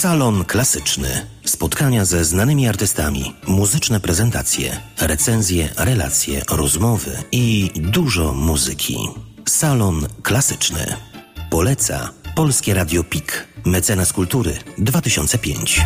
Salon Klasyczny. Spotkania ze znanymi artystami, muzyczne prezentacje, recenzje, relacje, rozmowy i dużo muzyki. Salon Klasyczny. Poleca Polskie Radio PIK. Mecenas Kultury 2005.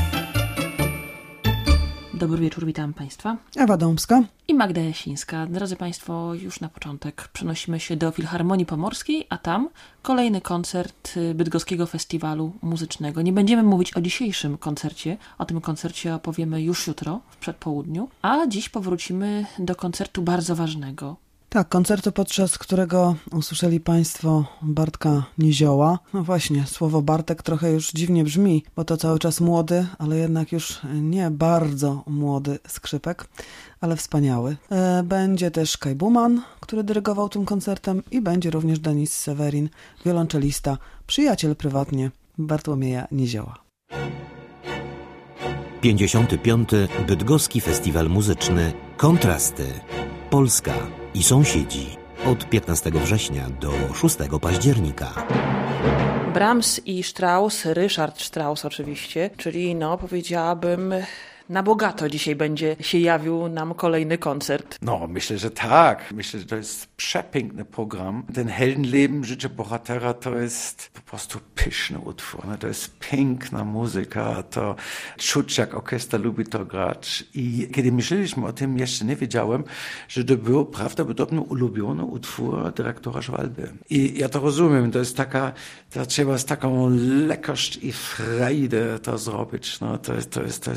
Dobry wieczór, witam Państwa. Ewa Dąbska I Magda Jasińska. Drodzy Państwo, już na początek przenosimy się do Filharmonii Pomorskiej, a tam kolejny koncert Bydgoskiego Festiwalu Muzycznego. Nie będziemy mówić o dzisiejszym koncercie, o tym koncercie opowiemy już jutro, w przedpołudniu, a dziś powrócimy do koncertu bardzo ważnego. Tak, koncertu, podczas którego usłyszeli Państwo Bartka Nizioła. No właśnie, słowo Bartek trochę już dziwnie brzmi, bo to cały czas młody, ale jednak już nie bardzo młody skrzypek, ale wspaniały. Będzie też Kaj Buman, który dyrygował tym koncertem, i będzie również Denis Sewerin, wiolonczelista, przyjaciel prywatnie Bartłomieja Nizioła. 55. Bydgoski Festiwal Muzyczny Kontrasty. Polska i sąsiedzi. Od 15 września do 6 października. Brahms i Strauss, Ryszard Strauss oczywiście, czyli powiedziałabym, na bogato dzisiaj będzie się jawił nam kolejny koncert. No, myślę, że tak. Myślę, że to jest przepiękny program. Ten Heldenleben, Życie bohatera, to jest po prostu pyszny utwór. To jest piękna muzyka, to czuć, jak orkiester lubi to grać. I kiedy myśleliśmy o tym, jeszcze nie wiedziałem, że to był prawdopodobnie ulubiony utwór dyrektora Schwalbe. I ja to rozumiem, to jest taka, to trzeba z taką lekkość i frajdę to zrobić. No, to jest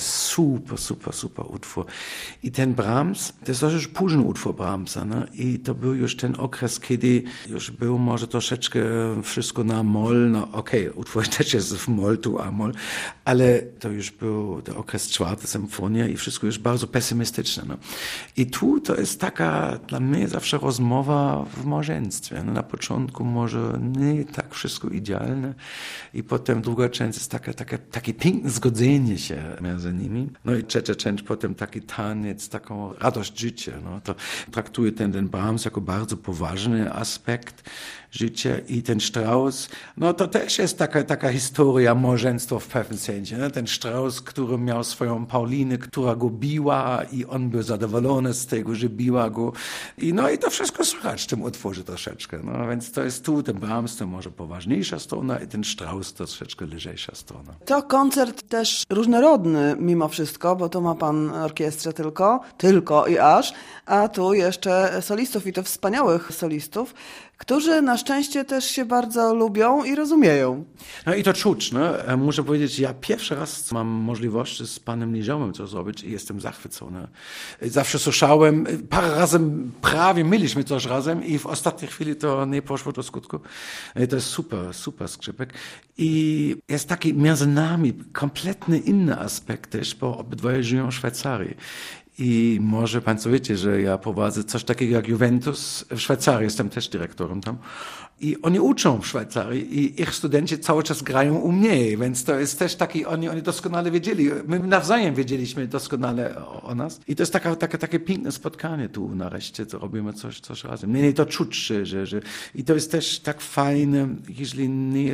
super utwór. I ten Brahms, to jest też późny utwór Brahmsa, no? I to był już ten okres, kiedy już był może troszeczkę wszystko na moll, no okej, utwór też jest w moll, tu a-moll, ale to już był ten okres 4. symfonia i wszystko już bardzo pesymistyczne. No? I tu to jest taka dla mnie zawsze rozmowa w małżeństwie. No, na początku może nie tak wszystko idealne i potem druga część jest takie piękne zgodzenie się między nimi. No i trzecia część potem taki taniec, taką radość życia. No, to traktuje ten Brahms jako bardzo poważny aspekt życia i ten Strauss, no to też jest taka historia małżeństwa w pewnym sensie. No, ten Strauss, który miał swoją Paulinę, która go biła i on był zadowolony z tego, że biła go. I to wszystko słychać w tym utworze troszeczkę. No, więc to jest tu ten Brahms, to może poważniejsza strona i ten Strauss to troszeczkę lżejsza strona. To koncert też różnorodny mimo wszystko, bo tu ma pan orkiestrę tylko i aż, a tu jeszcze solistów i to wspaniałych solistów, którzy na szczęście też się bardzo lubią i rozumieją. No i to czuć, no. Muszę powiedzieć, ja pierwszy raz mam możliwość z panem Niziołem co zrobić i jestem zachwycony. Zawsze słyszałem, parę razy prawie mieliśmy coś razem i w ostatniej chwili to nie poszło do skutku. To jest super skrzypek. I jest taki między nami kompletnie inny aspekt też, bo obydwoje żyją w Szwajcarii. I może Państwo wiecie, że ja prowadzę coś takiego jak Juventus w Szwajcarii, jestem też dyrektorem tam. I oni uczą w Szwajcarii i ich studenci cały czas grają u mnie, więc to jest też taki, oni doskonale wiedzieli, my nawzajem wiedzieliśmy doskonale o nas. I to jest takie piękne spotkanie tu nareszcie, co robimy coś razem. Nie to czuć, że i to jest też tak fajne, jeżeli nie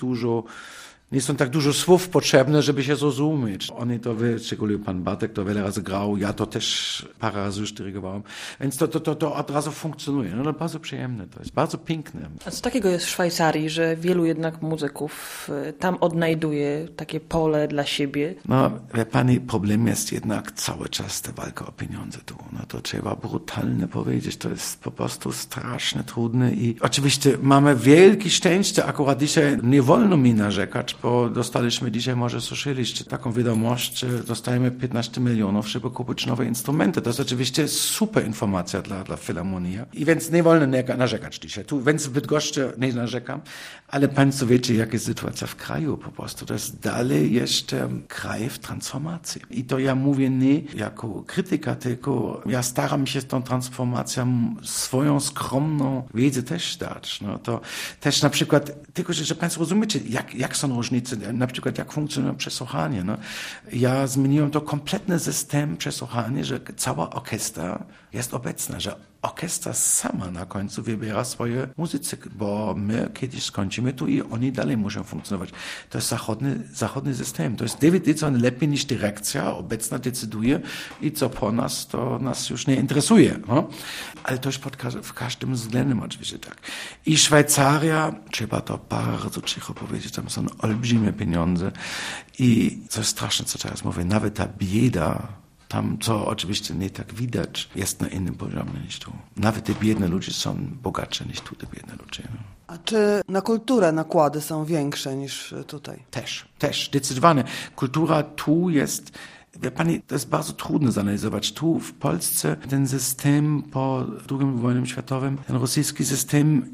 są tak dużo słów potrzebne, żeby się zrozumieć. Oni to szczególnie pan Bartek to wiele razy grał, ja to też parę razy już dyrygowałem, więc to od razu funkcjonuje. No, bardzo przyjemne to jest, bardzo piękne. A co takiego jest w Szwajcarii, że wielu jednak muzyków tam odnajduje takie pole dla siebie? No, wie pani, problem jest jednak cały czas ta walka o pieniądze tu. No to trzeba brutalnie powiedzieć, to jest po prostu strasznie trudne i oczywiście mamy wielkie szczęście, akurat dzisiaj nie wolno mi narzekać, bo dostaliśmy dzisiaj, może słyszeliście taką wiadomość, że dostajemy 15 milionów, żeby kupić nowe instrumenty. To jest oczywiście super informacja dla Filharmonii. I więc nie wolno narzekać dzisiaj. Tu, więc w Bydgoszczy nie narzekam, ale Państwo wiecie, jaka jest sytuacja w kraju po prostu. To jest dalej jeszcze kraj w transformacji. I to ja mówię nie jako krytyka, tylko ja staram się z tą transformacją swoją skromną wiedzę też dać. No to też na przykład, tylko że Państwo rozumiecie, jak są różnice, na przykład jak funkcjonuje przesłuchanie. No. Ja zmieniłem to kompletny system przesłuchania, że cała orkiestra jest obecna, że orkiestra sama na końcu wybiera swoje muzycy, bo my kiedyś skończymy tu i oni dalej muszą funkcjonować. To jest zachodni system. To jest co lepiej niż dyrekcja obecna decyduje i co po nas, to nas już nie interesuje. No? Ale to jest w każdym względem oczywiście tak. I Szwajcaria, trzeba to bardzo cicho powiedzieć, tam są olbrzymie pieniądze i co jest straszne, co teraz mówię, nawet ta bieda, tam, co oczywiście nie tak widać, jest na innym poziomie niż tu. Nawet te biedne ludzie są bogatsze niż tu, te biedne ludzie. No. A czy na kulturę nakłady są większe niż tutaj? Też, zdecydowanie. Kultura tu jest... Wie pani, to jest bardzo trudno zanalizować. Tu w Polsce ten system po II wojnie światowej, ten rosyjski system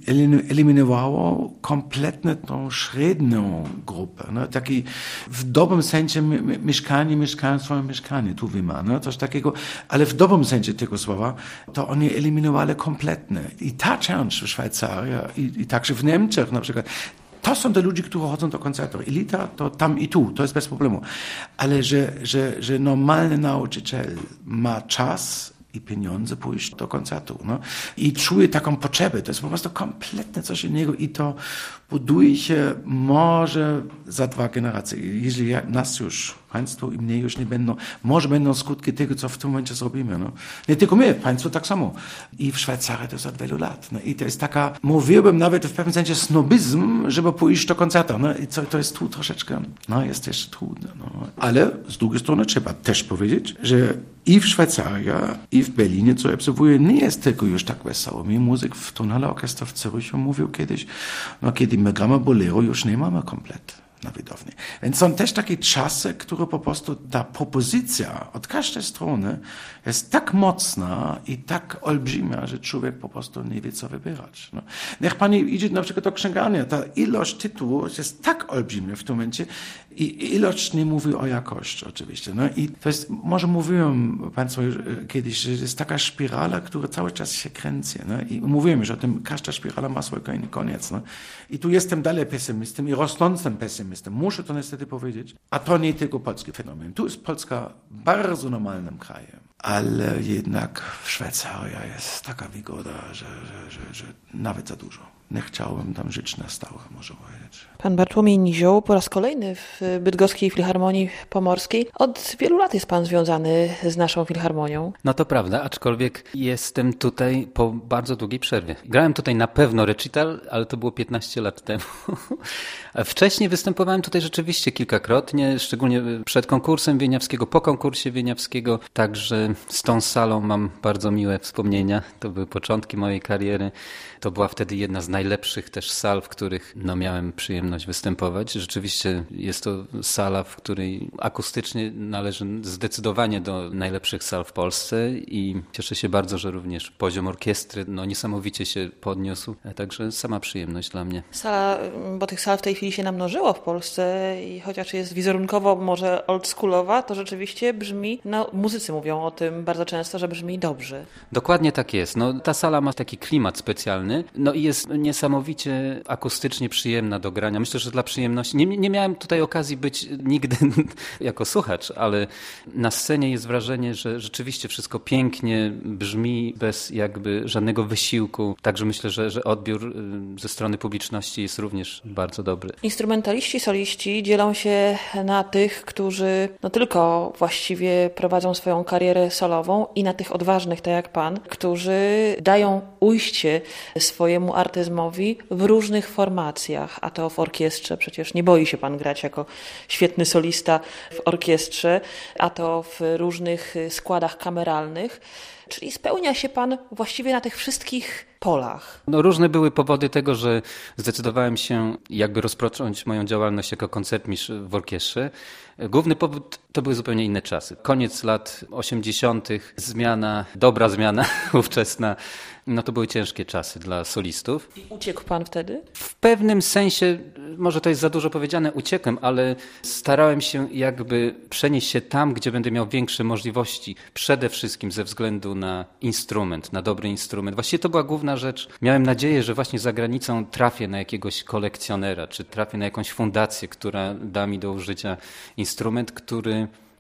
eliminował kompletnie tą średnią grupę. No, taki w dobrym sensie mieszkają swoje mieszkanie, tu wyma, no, coś takiego, ale w dobrym sensie tego słowa, to oni eliminowali kompletnie. I ta część w Szwajcarii i także w Niemczech na przykład, to są te ludzie, którzy chodzą do koncertu. Elita to tam i tu, to jest bez problemu. Ale że normalny nauczyciel ma czas i pieniądze pójść do koncertu. No? I czuje taką potrzebę. To jest po prostu kompletnie coś innego i to buduje się może za 2 generacje. Jeżeli nas już, państwo i mnie już nie będą, może będą skutki tego, co w tym momencie zrobimy. No? Nie tylko my, państwo tak samo. I w Szwajcarii to jest od wielu lat. No? I to jest taka, mówiłbym nawet w pewnym sensie snobizm, żeby pójść do koncertu. No? I to jest tu troszeczkę, no jest też trudne. No? Ale z drugiej strony trzeba też powiedzieć, że i w Szwajcarii, i w Berlinie, co obserwuję, nie jest tylko już tak wesoło. Mi muzyk w Tonhalle Orchester w Zürichu mówił kiedyś, no kiedy my gramy bolero, już nie mamy komplet na widowni. Więc są też takie czasy, które po prostu ta propozycja od każdej strony jest tak mocna i tak olbrzymia, że człowiek po prostu nie wie, co wybierać. No. Niech pani idzie na przykład do księgarni, ta ilość tytułów jest tak olbrzymia w tym momencie i ilość nie mówi o jakości oczywiście. No. I to jest, może mówiłem państwu kiedyś, że jest taka spirala, która cały czas się kręci. No. I mówiłem już o tym, każda spirala ma swój koniec. No. I tu jestem dalej pesymistą i rosnącym pesymistą. Muszę to niestety powiedzieć. A to nie tylko polski fenomen. Tu jest Polska bardzo normalnym krajem. Ale jednak w Szwajcarii jest taka wygoda, że nawet za dużo. Nie chciałbym tam żyć na stałe, może powiedzieć. Pan Bartłomiej Nizioł po raz kolejny w Bydgoskiej Filharmonii Pomorskiej. Od wielu lat jest pan związany z naszą filharmonią. No to prawda, aczkolwiek jestem tutaj po bardzo długiej przerwie. Grałem tutaj na pewno recital, ale to było 15 lat temu. Wcześniej występowałem tutaj rzeczywiście kilkakrotnie, szczególnie przed konkursem Wieniawskiego, po konkursie Wieniawskiego. Także z tą salą mam bardzo miłe wspomnienia. To były początki mojej kariery. To była wtedy jedna z najlepszych też sal, w których miałem przyjemność występować. Rzeczywiście jest to sala, w której akustycznie należy zdecydowanie do najlepszych sal w Polsce i cieszę się bardzo, że również poziom orkiestry niesamowicie się podniósł. Także sama przyjemność dla mnie. Sala, bo tych sal w tej chwili się namnożyło w Polsce i chociaż jest wizerunkowo może oldschoolowa, to rzeczywiście brzmi, muzycy mówią o tym bardzo często, że brzmi dobrze. Dokładnie tak jest. Ta sala ma taki klimat specjalny. I jest niesamowicie akustycznie przyjemna do grania. Myślę, że dla przyjemności. Nie miałem tutaj okazji być nigdy jako słuchacz, ale na scenie jest wrażenie, że rzeczywiście wszystko pięknie brzmi bez jakby żadnego wysiłku. Także myślę, że odbiór ze strony publiczności jest również bardzo dobry. Instrumentaliści, soliści dzielą się na tych, którzy tylko właściwie prowadzą swoją karierę solową i na tych odważnych, tak jak pan, którzy dają ujście swojemu artyzmowi w różnych formacjach, a to w orkiestrze, przecież nie boi się pan grać jako świetny solista w orkiestrze, a to w różnych składach kameralnych, czyli spełnia się pan właściwie na tych wszystkich polach. Różne były powody tego, że zdecydowałem się jakby rozpocząć moją działalność jako koncertmistrz w orkiestrze. Główny powód to były zupełnie inne czasy. Koniec lat 80., dobra zmiana ówczesna. To były ciężkie czasy dla solistów. I uciekł pan wtedy? W pewnym sensie, może to jest za dużo powiedziane, uciekłem, ale starałem się jakby przenieść się tam, gdzie będę miał większe możliwości. Przede wszystkim ze względu na instrument, na dobry instrument. Właściwie to była główna rzecz. Miałem nadzieję, że właśnie za granicą trafię na jakiegoś kolekcjonera, czy trafię na jakąś fundację, która da mi do użycia instrument, który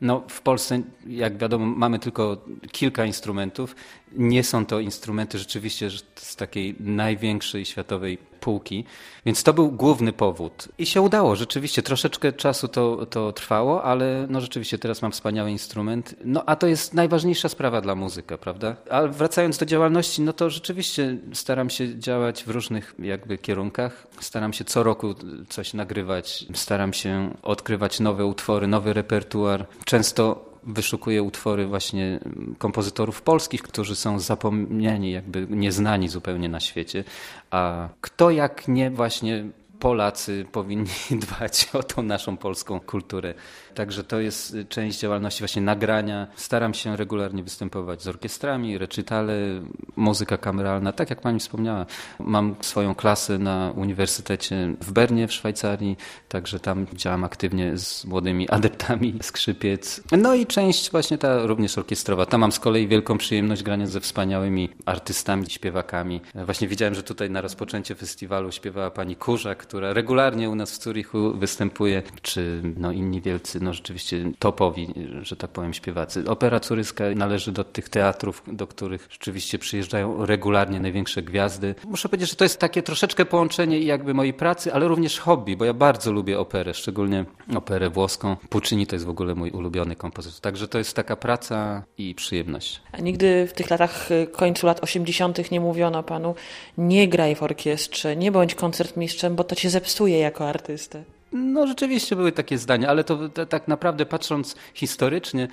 No, w Polsce, jak wiadomo, mamy tylko kilka instrumentów. Nie są to instrumenty rzeczywiście z takiej największej światowej półki, więc to był główny powód. I się udało, rzeczywiście. Troszeczkę czasu to trwało, ale no rzeczywiście teraz mam wspaniały instrument. No a to jest najważniejsza sprawa dla muzyka, prawda? Ale wracając do działalności, no to rzeczywiście staram się działać w różnych jakby kierunkach. Staram się co roku coś nagrywać, staram się odkrywać nowe utwory, nowy repertuar. Często wyszukuję utwory właśnie kompozytorów polskich, którzy są zapomniani, jakby nieznani zupełnie na świecie. A kto jak nie właśnie Polacy powinni dbać o tą naszą polską kulturę. Także to jest część działalności właśnie nagrania. Staram się regularnie występować z orkiestrami, recitale, muzyka kameralna. Tak jak pani wspomniała, mam swoją klasę na Uniwersytecie w Bernie w Szwajcarii, także tam działam aktywnie z młodymi adeptami skrzypiec. No i część właśnie ta również orkiestrowa. Tam mam z kolei wielką przyjemność grania ze wspaniałymi artystami, śpiewakami. Właśnie widziałem, że tutaj na rozpoczęcie festiwalu śpiewała pani Kurzak, która regularnie u nas w Zurichu występuje, czy no inni wielcy, no rzeczywiście topowi, że tak powiem, śpiewacy. Opera Curyska należy do tych teatrów, do których rzeczywiście przyjeżdżają regularnie największe gwiazdy. Muszę powiedzieć, że to jest takie troszeczkę połączenie jakby mojej pracy, ale również hobby, bo ja bardzo lubię operę, szczególnie operę włoską. Puccini to jest w ogóle mój ulubiony kompozytor. Także to jest taka praca i przyjemność. A nigdy w tych latach, końcu lat 80. nie mówiono panu, nie graj w orkiestrze, nie bądź koncertmistrzem, bo to cię zepsuje jako artystę. No rzeczywiście były takie zdania, ale to tak naprawdę patrząc historycznie,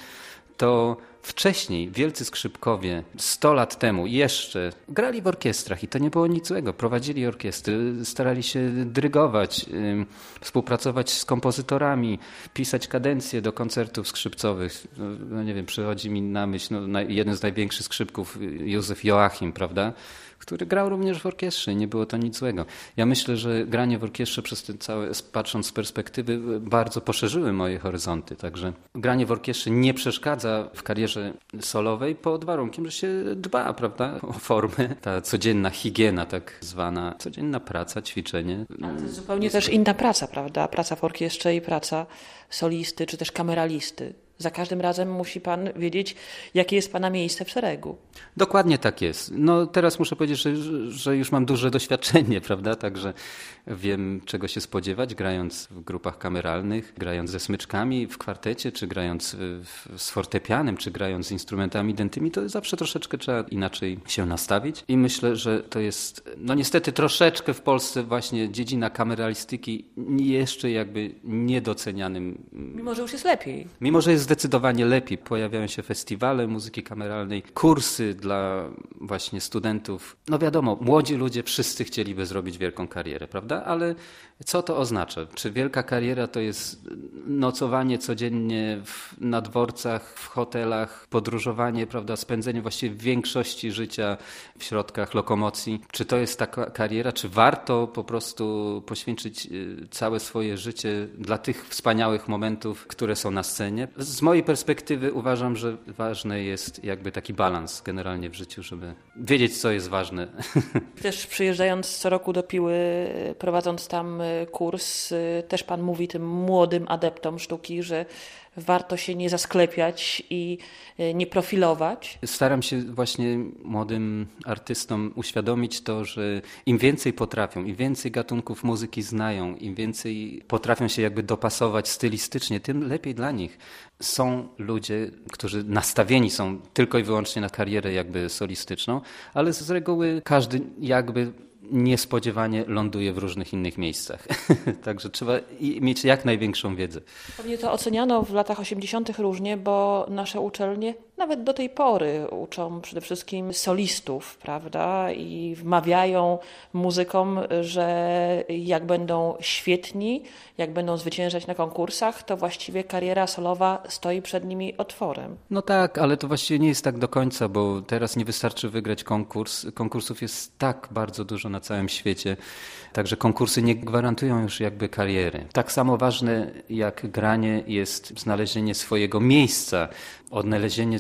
to wcześniej wielcy skrzypkowie 100 lat temu jeszcze grali w orkiestrach i to nie było nic złego. Prowadzili orkiestry, starali się dyrygować, współpracować z kompozytorami, pisać kadencje do koncertów skrzypcowych. No nie wiem, przychodzi mi na myśl jeden z największych skrzypków, Józef Joachim, prawda? Który grał również w orkiestrze i nie było to nic złego. Ja myślę, że granie w orkiestrze przez te całe, patrząc z perspektywy, bardzo poszerzyły moje horyzonty. Także granie w orkiestrze nie przeszkadza w karierze solowej pod warunkiem, że się dba, prawda, o formę. Ta codzienna higiena tak zwana, codzienna praca, ćwiczenie. Ale to jest zupełnie też inna praca, prawda? Praca w orkiestrze i praca solisty czy też kameralisty. Za każdym razem musi pan wiedzieć, jakie jest pana miejsce w szeregu. Dokładnie tak jest. No teraz muszę powiedzieć, że już mam duże doświadczenie, prawda? Także wiem, czego się spodziewać, grając w grupach kameralnych, grając ze smyczkami w kwartecie, czy grając z fortepianem, czy grając z instrumentami dętymi, to zawsze troszeczkę trzeba inaczej się nastawić. I myślę, że to jest, no niestety troszeczkę w Polsce właśnie dziedzina kameralistyki jeszcze jakby niedocenianym. Mimo, że już jest lepiej. Mimo, że jest zdecydowanie lepiej. Pojawiają się festiwale muzyki kameralnej, kursy dla właśnie studentów. No wiadomo, młodzi ludzie wszyscy chcieliby zrobić wielką karierę, prawda? Ale co to oznacza? Czy wielka kariera to jest nocowanie codziennie na dworcach, w hotelach, podróżowanie, prawda? Spędzenie właściwie większości życia w środkach lokomocji. Czy to jest taka kariera? Czy warto po prostu poświęcić całe swoje życie dla tych wspaniałych momentów, które są na scenie? Z mojej perspektywy uważam, że ważny jest jakby taki balans generalnie w życiu, żeby wiedzieć, co jest ważne. Też przyjeżdżając co roku do Piły, prowadząc tam kurs, też pan mówi tym młodym adeptom sztuki, że warto się nie zasklepiać i nie profilować. Staram się właśnie młodym artystom uświadomić to, że im więcej potrafią, im więcej gatunków muzyki znają, im więcej potrafią się jakby dopasować stylistycznie, tym lepiej dla nich. Są ludzie, którzy nastawieni są tylko i wyłącznie na karierę jakby solistyczną, ale z reguły każdy jakby niespodziewanie ląduje w różnych innych miejscach. Także trzeba mieć jak największą wiedzę. Pewnie to oceniano w latach 80. różnie, bo nasze uczelnie nawet do tej pory uczą przede wszystkim solistów, prawda? I wmawiają muzykom, że jak będą świetni, jak będą zwyciężać na konkursach, to właściwie kariera solowa stoi przed nimi otworem. No tak, ale to właściwie nie jest tak do końca, bo teraz nie wystarczy wygrać konkurs. Konkursów jest tak bardzo dużo na całym świecie, także konkursy nie gwarantują już jakby kariery. Tak samo ważne jak granie jest znalezienie swojego miejsca, odnalezienie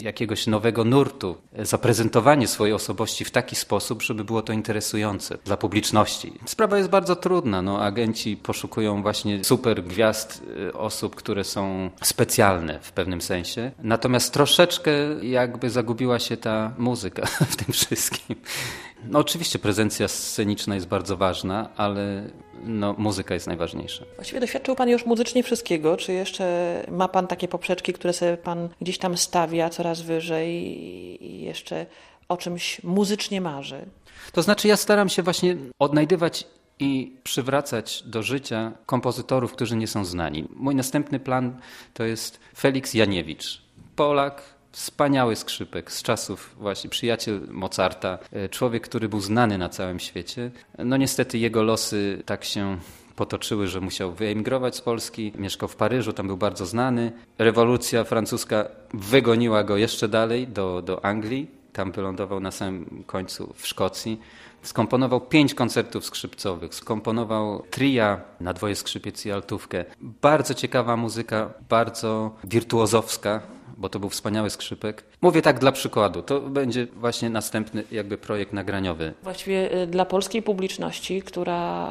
jakiegoś nowego nurtu, zaprezentowanie swojej osobowości w taki sposób, żeby było to interesujące dla publiczności. Sprawa jest bardzo trudna. Agenci poszukują właśnie super gwiazd, osób, które są specjalne w pewnym sensie. Natomiast troszeczkę jakby zagubiła się ta muzyka w tym wszystkim. Oczywiście prezencja sceniczna jest bardzo ważna, ale muzyka jest najważniejsza. Właściwie doświadczył pan już muzycznie wszystkiego, czy jeszcze ma pan takie poprzeczki, które sobie pan gdzieś tam stawia coraz wyżej i jeszcze o czymś muzycznie marzy? To znaczy ja staram się właśnie odnajdywać i przywracać do życia kompozytorów, którzy nie są znani. Mój następny plan to jest Felix Janiewicz, Polak, wspaniały skrzypek z czasów właśnie przyjaciel Mozarta, człowiek, który był znany na całym świecie. Niestety jego losy tak się potoczyły, że musiał wyemigrować z Polski, mieszkał w Paryżu, tam był bardzo znany. Rewolucja francuska wygoniła go jeszcze dalej do Anglii, tam wylądował na samym końcu w Szkocji. Skomponował 5 koncertów skrzypcowych, skomponował tria na 2 skrzypiec i altówkę. Bardzo ciekawa muzyka, bardzo wirtuozowska, bo to był wspaniały skrzypek. Mówię tak dla przykładu, to będzie właśnie następny jakby projekt nagraniowy. Właściwie dla polskiej publiczności, która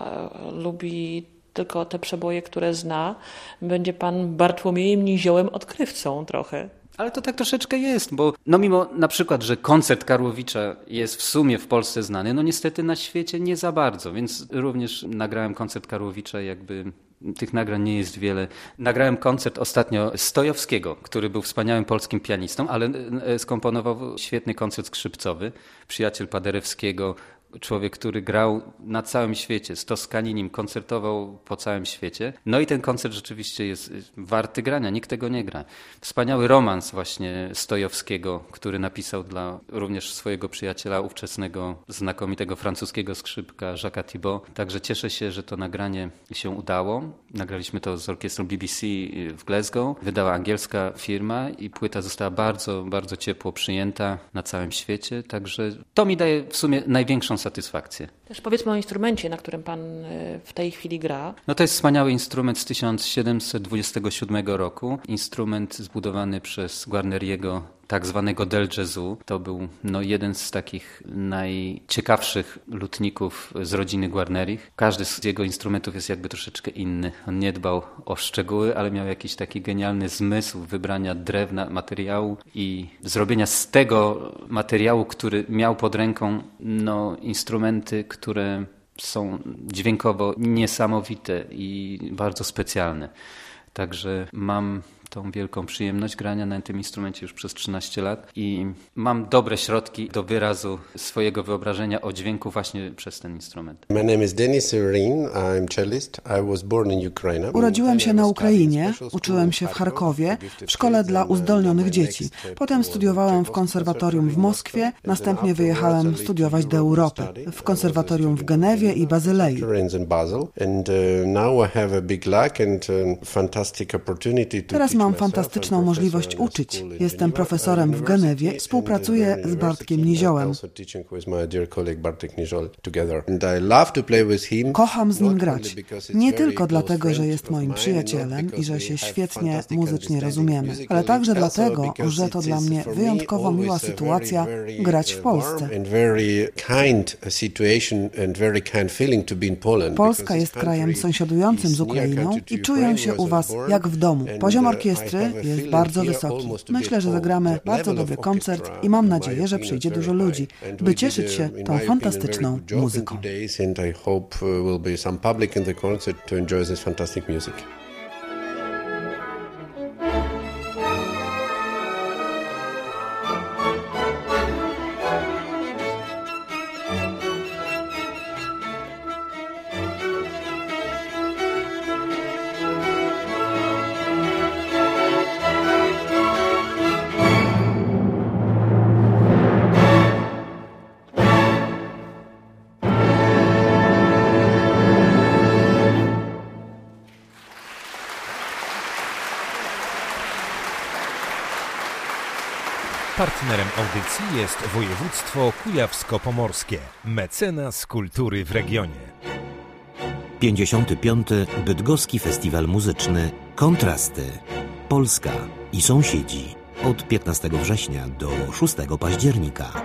lubi tylko te przeboje, które zna, będzie pan Bartłomiejem Niziołem odkrywcą trochę. Ale to tak troszeczkę jest, bo mimo na przykład, że koncert Karłowicza jest w sumie w Polsce znany, niestety na świecie nie za bardzo, więc również nagrałem koncert Karłowicza, jakby tych nagrań nie jest wiele. Nagrałem koncert ostatnio Stojowskiego, który był wspaniałym polskim pianistą, ale skomponował świetny koncert skrzypcowy, przyjaciel Paderewskiego, człowiek, który grał na całym świecie, z Toskaninim, koncertował po całym świecie. I ten koncert rzeczywiście jest warty grania, nikt tego nie gra. Wspaniały romans właśnie Stojowskiego, który napisał dla również swojego przyjaciela ówczesnego, znakomitego francuskiego skrzypka Jacques'a Thibault. Także cieszę się, że to nagranie się udało. Nagraliśmy to z orkiestrą BBC w Glasgow. Wydała angielska firma i płyta została bardzo, bardzo ciepło przyjęta na całym świecie. Także to mi daje w sumie największą satysfakcję. Też powiedzmy o instrumencie, na którym pan w tej chwili gra. To jest wspaniały instrument z 1727 roku. Instrument zbudowany przez Guarneriego, tak zwanego del Gesù. To był jeden z takich najciekawszych lutników z rodziny Guarnerich. Każdy z jego instrumentów jest jakby troszeczkę inny. On nie dbał o szczegóły, ale miał jakiś taki genialny zmysł wybrania drewna, materiału i zrobienia z tego materiału, który miał pod ręką instrumenty, które są dźwiękowo niesamowite i bardzo specjalne. Także mam tą wielką przyjemność grania na tym instrumencie już przez 13 lat i mam dobre środki do wyrazu swojego wyobrażenia o dźwięku właśnie przez ten instrument. My name is Denis Serin, I'm cellist. I was born in Ukraine. Urodziłem się na Ukrainie, uczyłem się w Charkowie, w szkole dla uzdolnionych dzieci. Potem studiowałem w konserwatorium w Moskwie, następnie wyjechałem studiować do Europy, w konserwatorium w Genewie i Bazylei. Teraz mam fantastyczną możliwość uczyć. Jestem profesorem w Genewie, współpracuję z Bartkiem Niziołem. Kocham z nim grać. Nie tylko dlatego, że jest moim przyjacielem i że się świetnie muzycznie rozumiemy, ale także dlatego, że to dla mnie wyjątkowo miła sytuacja grać w Polsce. Polska jest krajem sąsiadującym z Ukrainą i czuję się u Was jak w domu. Poziom orkiestry jest bardzo wysoki. Myślę, że zagramy bardzo dobry koncert i mam nadzieję, że przyjdzie dużo ludzi, by cieszyć się tą fantastyczną muzyką. Partnerem audycji jest województwo kujawsko-pomorskie, mecenas kultury w regionie. 55. Bydgoski Festiwal Muzyczny Kontrasty. Polska i sąsiedzi. od 15 września do 6 października.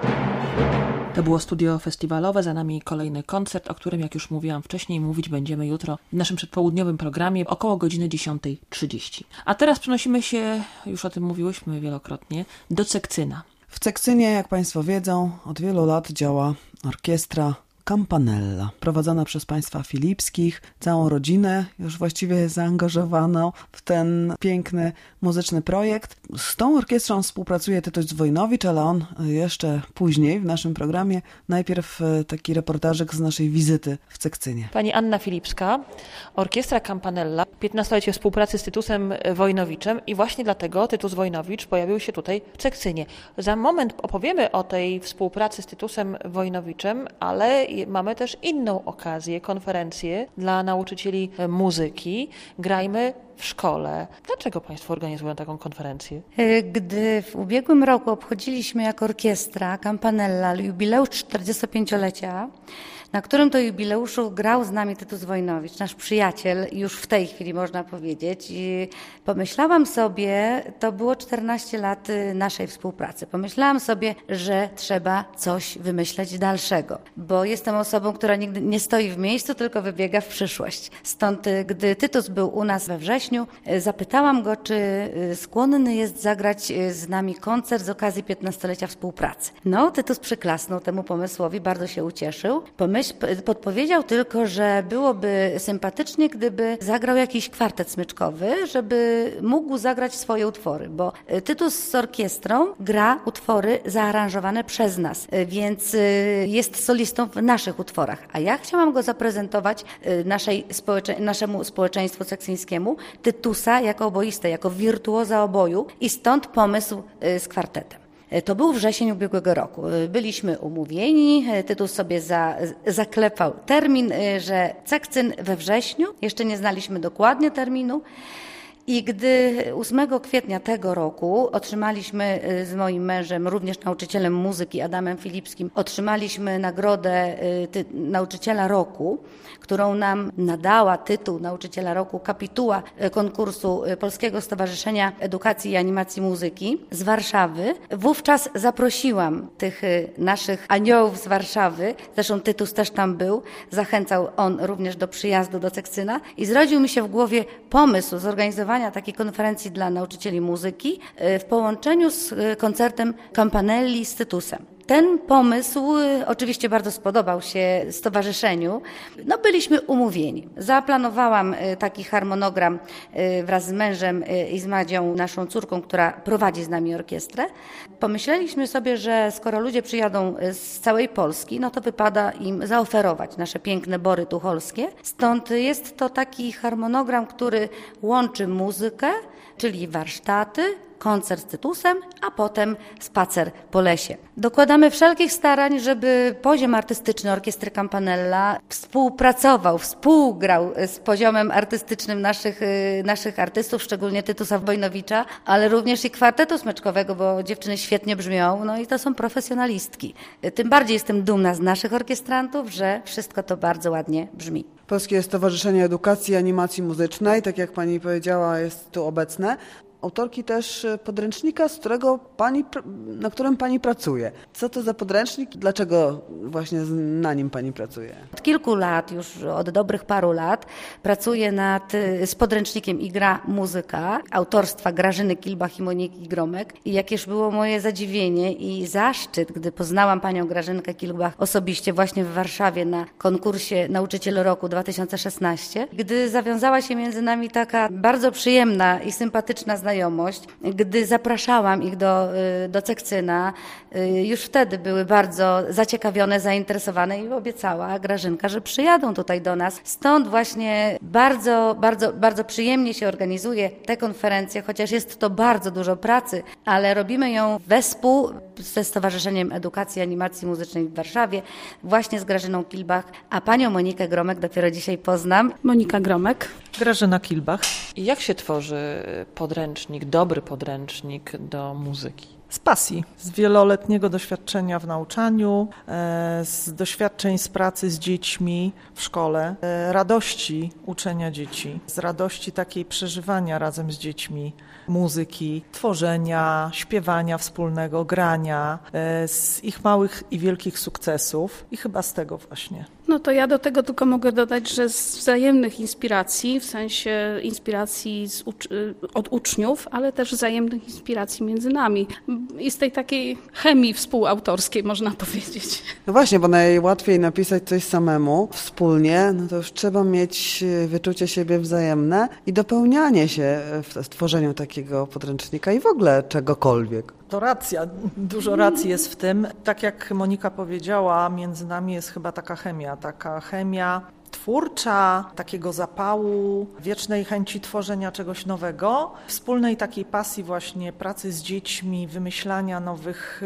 To było studio festiwalowe, za nami kolejny koncert, o którym, jak już mówiłam wcześniej, mówić będziemy jutro w naszym przedpołudniowym programie około godziny 10:30. A teraz przenosimy się, już o tym mówiłyśmy wielokrotnie, do Cekcyna. W Cekcynie, jak Państwo wiedzą, od wielu lat działa orkiestra Campanella, prowadzona przez państwa Filipskich. Całą rodzinę już właściwie zaangażowano w ten piękny muzyczny projekt. Z tą orkiestrą współpracuje Tytuś Wojnowicz, ale on jeszcze później w naszym programie. Najpierw taki reportażyk z naszej wizyty w Cekcynie. Pani Anna Filipska, orkiestra Campanella, 15-lecie współpracy z Tytusem Wojnowiczem i właśnie dlatego Tytus Wojnowicz pojawił się tutaj w Cekcynie. Za moment opowiemy o tej współpracy z Tytusem Wojnowiczem, ale mamy też inną okazję, konferencję dla nauczycieli muzyki. Grajmy w szkole. Dlaczego Państwo organizują taką konferencję? Gdy w ubiegłym roku obchodziliśmy jako orkiestra Campanella jubileusz 45-lecia, na którym to jubileuszu grał z nami Tytus Wojnowicz, nasz przyjaciel, już w tej chwili można powiedzieć. I pomyślałam sobie, to było 14 lat naszej współpracy, pomyślałam sobie, że trzeba coś wymyśleć dalszego, bo jestem osobą, która nigdy nie stoi w miejscu, tylko wybiega w przyszłość. Stąd, gdy Tytus był u nas we wrześniu, zapytałam go, czy skłonny jest zagrać z nami koncert z okazji 15-lecia współpracy. No, Tytus przyklasnął temu pomysłowi, bardzo się ucieszył. Podpowiedział tylko, że byłoby sympatycznie, gdyby zagrał jakiś kwartet smyczkowy, żeby mógł zagrać swoje utwory, bo Tytus z orkiestrą gra utwory zaaranżowane przez nas, więc jest solistą w naszych utworach, a ja chciałam go zaprezentować naszemu społeczeństwu ceksyńskiemu, Tytusa jako oboistę, jako wirtuoza oboju i stąd pomysł z kwartetem. To był wrzesień ubiegłego roku. Byliśmy umówieni, Tytus sobie zaklepał termin, że Cekcyn we wrześniu, jeszcze nie znaliśmy dokładnie terminu. I gdy 8 kwietnia tego roku otrzymaliśmy z moim mężem, również nauczycielem muzyki Adamem Filipskim, otrzymaliśmy nagrodę Nauczyciela Roku, którą nam nadała tytuł Nauczyciela Roku kapituła konkursu Polskiego Stowarzyszenia Edukacji i Animacji Muzyki z Warszawy. Wówczas zaprosiłam tych naszych aniołów z Warszawy, zresztą Tytus też tam był, zachęcał on również do przyjazdu do Cekcyna i zrodził mi się w głowie pomysł zorganizowania takiej konferencji dla nauczycieli muzyki w połączeniu z koncertem Campanelli z Tytusem. Ten pomysł oczywiście bardzo spodobał się stowarzyszeniu. No, byliśmy umówieni. Zaplanowałam taki harmonogram wraz z mężem i z Madzią, naszą córką, która prowadzi z nami orkiestrę. Pomyśleliśmy sobie, że skoro ludzie przyjadą z całej Polski, no to wypada im zaoferować nasze piękne bory tucholskie. Stąd jest to taki harmonogram, który łączy muzykę, czyli warsztaty, koncert z Tytusem, a potem spacer po lesie. Dokładamy wszelkich starań, żeby poziom artystyczny orkiestry Campanella współgrał z poziomem artystycznym naszych artystów, szczególnie Tytusa Wojnowicza, ale również i kwartetu smyczkowego, bo dziewczyny świetnie brzmią, no i to są profesjonalistki. Tym bardziej jestem dumna z naszych orkiestrantów, że wszystko to bardzo ładnie brzmi. Polskie Stowarzyszenie Edukacji i Animacji Muzycznej, tak jak pani powiedziała, jest tu obecne. Autorki też podręcznika, na którym pani pracuje. Co to za podręcznik? Dlaczego właśnie na nim pani pracuje? Od kilku lat, już od dobrych paru lat, pracuję z podręcznikiem I gra muzyka, autorstwa Grażyny Kilbach i Moniki Gromek. I jakież było moje zadziwienie i zaszczyt, gdy poznałam panią Grażynkę Kilbach osobiście właśnie w Warszawie na konkursie Nauczyciel Roku 2016, gdy zawiązała się między nami taka bardzo przyjemna i sympatyczna znajomość, gdy zapraszałam ich do Cekcyna, już wtedy były bardzo zaciekawione, zainteresowane i obiecała Grażynka, że przyjadą tutaj do nas. Stąd właśnie bardzo, bardzo, bardzo przyjemnie się organizuje te konferencje, chociaż jest to bardzo dużo pracy, ale robimy ją wespół ze Stowarzyszeniem Edukacji i Animacji Muzycznej w Warszawie, właśnie z Grażyną Kilbach, a panią Monikę Gromek dopiero dzisiaj poznam. Monika Gromek. Grażyna Kilbach. I jak się tworzy podręcznik podręcznik, dobry podręcznik do muzyki? Z pasji, z wieloletniego doświadczenia w nauczaniu, z doświadczeń z pracy z dziećmi w szkole, radości uczenia dzieci, z radości takiej przeżywania razem z dziećmi muzyki, tworzenia, śpiewania wspólnego, grania, z ich małych i wielkich sukcesów i chyba z tego właśnie. No to ja do tego tylko mogę dodać, że z wzajemnych inspiracji, w sensie inspiracji od uczniów, ale też wzajemnych inspiracji między nami i z tej takiej chemii współautorskiej, można powiedzieć. No właśnie, bo najłatwiej napisać coś samemu, wspólnie, no to już trzeba mieć wyczucie siebie wzajemne i dopełnianie się w tworzeniu takiego podręcznika i w ogóle czegokolwiek. To racja, dużo racji jest w tym. Tak jak Monika powiedziała, między nami jest chyba taka chemia twórcza, takiego zapału, wiecznej chęci tworzenia czegoś nowego, wspólnej takiej pasji właśnie pracy z dziećmi, wymyślania nowych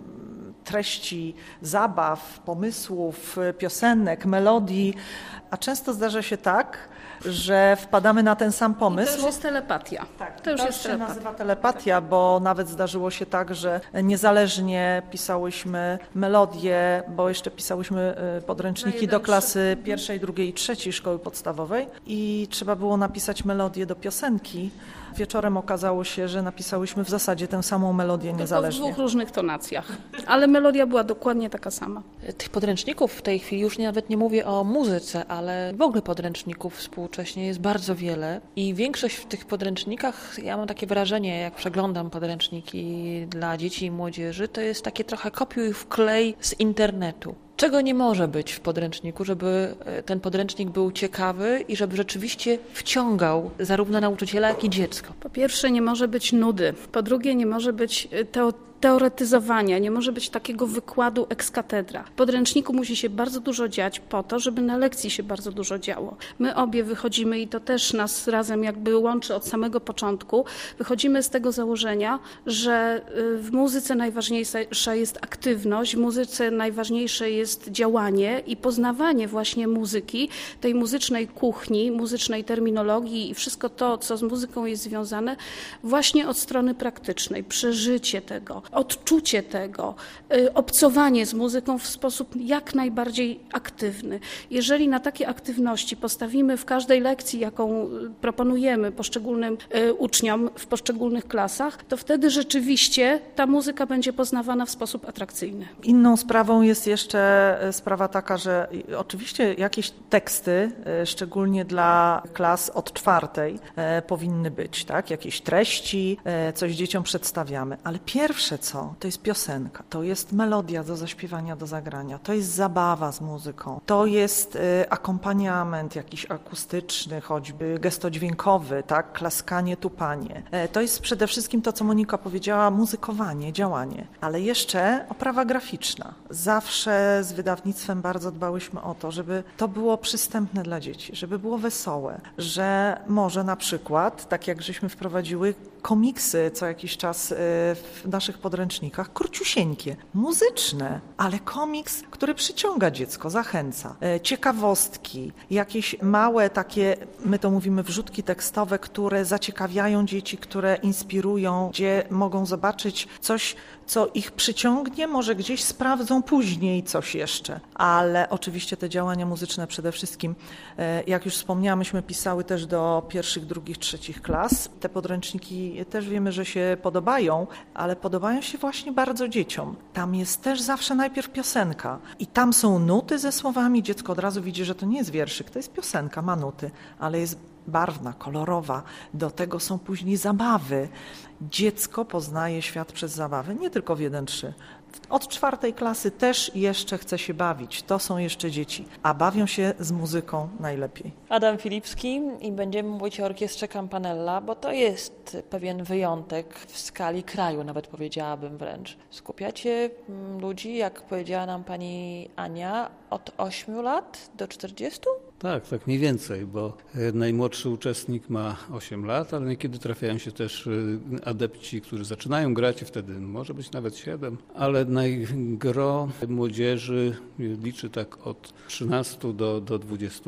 treści, zabaw, pomysłów, piosenek, melodii, a często zdarza się tak, że wpadamy na ten sam pomysł. I to już jest telepatia. Tak, to już jest się nazywa telepatia, bo nawet zdarzyło się tak, że niezależnie pisałyśmy melodie, bo jeszcze pisałyśmy podręczniki do klasy 1., 2. i 3. szkoły podstawowej i trzeba było napisać melodię do piosenki. Wieczorem okazało się, że napisałyśmy w zasadzie tę samą melodię niezależnie. Tylko w 2 różnych tonacjach, ale melodia była dokładnie taka sama. Tych podręczników w tej chwili, już nawet nie mówię o muzyce, ale w ogóle podręczników współcześnie jest bardzo wiele i większość w tych podręcznikach, ja mam takie wrażenie, jak przeglądam podręczniki dla dzieci i młodzieży, to jest takie trochę kopiuj wklej z internetu. Czego nie może być w podręczniku, żeby ten podręcznik był ciekawy i żeby rzeczywiście wciągał zarówno nauczyciela, jak i dziecko? Po pierwsze, nie może być nudy. Po drugie, nie może być teoretyzowania, nie może być takiego wykładu ex cathedra. W podręczniku musi się bardzo dużo dziać po to, żeby na lekcji się bardzo dużo działo. My obie wychodzimy i to też nas razem jakby łączy od samego początku. Wychodzimy z tego założenia, że w muzyce najważniejsza jest aktywność, w muzyce najważniejsze jest działanie i poznawanie właśnie muzyki, tej muzycznej kuchni, muzycznej terminologii i wszystko to, co z muzyką jest związane, właśnie od strony praktycznej, przeżycie tego, odczucie tego, obcowanie z muzyką w sposób jak najbardziej aktywny. Jeżeli na takie aktywności postawimy w każdej lekcji, jaką proponujemy poszczególnym uczniom w poszczególnych klasach, to wtedy rzeczywiście ta muzyka będzie poznawana w sposób atrakcyjny. Inną sprawą jest jeszcze sprawa taka, że oczywiście jakieś teksty, szczególnie dla klas od 4, powinny być, tak? Jakieś treści, coś dzieciom przedstawiamy, ale pierwsze to jest piosenka, to jest melodia do zaśpiewania, do zagrania, to jest zabawa z muzyką, to jest akompaniament jakiś akustyczny, choćby gestodźwiękowy, tak, klaskanie, tupanie. To jest przede wszystkim to, co Monika powiedziała, muzykowanie, działanie, ale jeszcze oprawa graficzna. Zawsze z wydawnictwem bardzo dbałyśmy o to, żeby to było przystępne dla dzieci, żeby było wesołe, że może na przykład, tak jak żeśmy wprowadziły komiksy co jakiś czas w naszych podręcznikach, króciusieńkie, muzyczne, ale komiks, który przyciąga dziecko, zachęca. Ciekawostki, jakieś małe takie, my to mówimy wrzutki tekstowe, które zaciekawiają dzieci, które inspirują, gdzie mogą zobaczyć coś, co ich przyciągnie, może gdzieś sprawdzą później coś jeszcze. Ale oczywiście te działania muzyczne przede wszystkim, jak już wspomniałam, myśmy pisały też do 1., 2., 3. klas. Te podręczniki też wiemy, że się podobają, ale podobają się właśnie bardzo dzieciom. Tam jest też zawsze najpierw piosenka i tam są nuty ze słowami. Dziecko od razu widzi, że to nie jest wierszyk, to jest piosenka, ma nuty, ale jest barwna, kolorowa. Do tego są później zabawy. Dziecko poznaje świat przez zabawy, nie tylko w 1-3. Od 4. klasy też jeszcze chce się bawić. To są jeszcze dzieci, a bawią się z muzyką najlepiej. Adam Filipski i będziemy mówić o orkiestrze Campanella, bo to jest pewien wyjątek w skali kraju, nawet powiedziałabym wręcz. Skupiacie ludzi, jak powiedziała nam pani Ania, od 8 lat do 40? Tak mniej więcej, bo najmłodszy uczestnik ma 8 lat, ale niekiedy trafiają się też adepci, którzy zaczynają grać i wtedy może być nawet 7, ale najgro młodzieży liczy tak od 13 do 20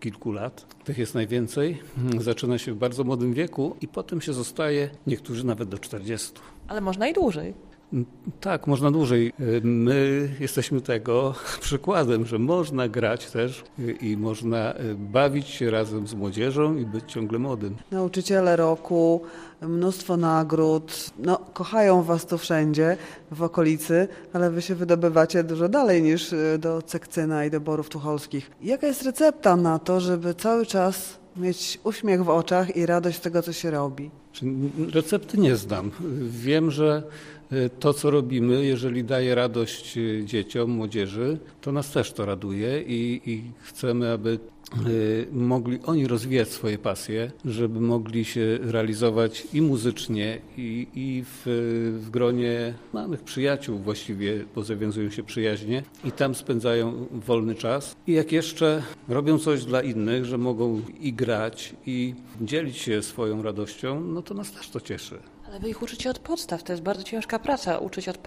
kilku lat. Tych jest najwięcej. Zaczyna się w bardzo młodym wieku i potem się zostaje, niektórzy nawet do 40. Ale można i dłużej. Tak, można dłużej. My jesteśmy tego przykładem, że można grać też i można bawić się razem z młodzieżą i być ciągle młodym. Nauczyciele roku, mnóstwo nagród, kochają was tu wszędzie w okolicy, ale wy się wydobywacie dużo dalej niż do Cekcyna i do Borów Tucholskich. Jaka jest recepta na to, żeby cały czas mieć uśmiech w oczach i radość z tego, co się robi? Recepty nie znam. Wiem, że to, co robimy, jeżeli daje radość dzieciom, młodzieży, to nas też to raduje i chcemy, aby mogli oni rozwijać swoje pasje, żeby mogli się realizować i muzycznie, i w gronie znanych przyjaciół właściwie, bo zawiązują się przyjaźnie i tam spędzają wolny czas. I jak jeszcze robią coś dla innych, że mogą i grać, i dzielić się swoją radością, no to nas też to cieszy. Ale wy ich uczycie od podstaw, to jest bardzo ciężka praca, uczyć od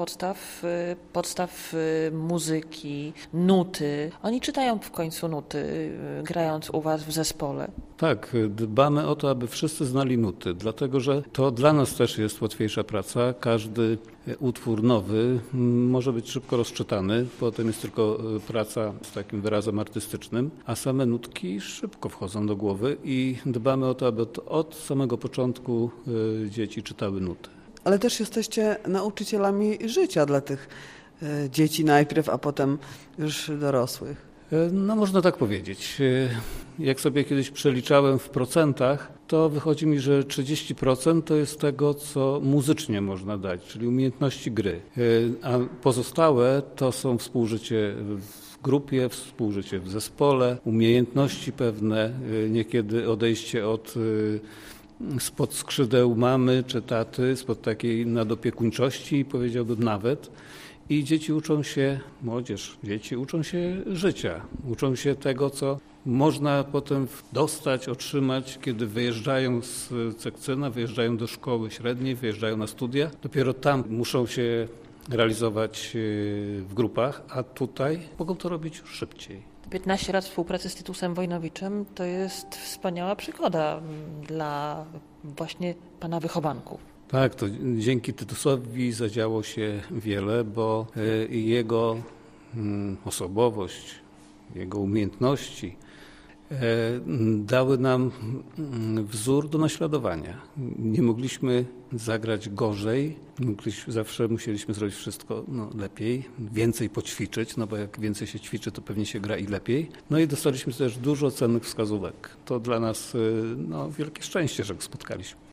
podstaw muzyki, nuty. Oni czytają w końcu nuty, grając u was w zespole. Tak, dbamy o to, aby wszyscy znali nuty, dlatego że to dla nas też jest łatwiejsza praca. Każdy utwór nowy może być szybko rozczytany, potem jest tylko praca z takim wyrazem artystycznym, a same nutki szybko wchodzą do głowy i dbamy o to, aby od samego początku dzieci czytały nuty. Ale też jesteście nauczycielami życia dla tych dzieci najpierw, a potem już dorosłych. No można tak powiedzieć. Jak sobie kiedyś przeliczałem w procentach, to wychodzi mi, że 30% to jest tego, co muzycznie można dać, czyli umiejętności gry. A pozostałe to są współżycie w grupie, współżycie w zespole, umiejętności pewne, niekiedy odejście spod skrzydeł mamy czy taty, spod takiej nadopiekuńczości, powiedziałbym nawet. I dzieci uczą się, dzieci uczą się życia, uczą się tego, co można potem dostać, otrzymać, kiedy wyjeżdżają z Cekcyna, wyjeżdżają do szkoły średniej, wyjeżdżają na studia. Dopiero tam muszą się realizować w grupach, a tutaj mogą to robić już szybciej. 15 lat współpracy z Tytusem Wojnowiczem to jest wspaniała przygoda dla właśnie pana wychowanków. Tak, to dzięki Tytusowi zadziało się wiele, bo jego osobowość, jego umiejętności dały nam wzór do naśladowania. Nie mogliśmy zagrać gorzej, zawsze musieliśmy zrobić wszystko lepiej, więcej poćwiczyć, bo jak więcej się ćwiczy, to pewnie się gra i lepiej. No i dostaliśmy też dużo cennych wskazówek. To dla nas wielkie szczęście, że go spotkaliśmy.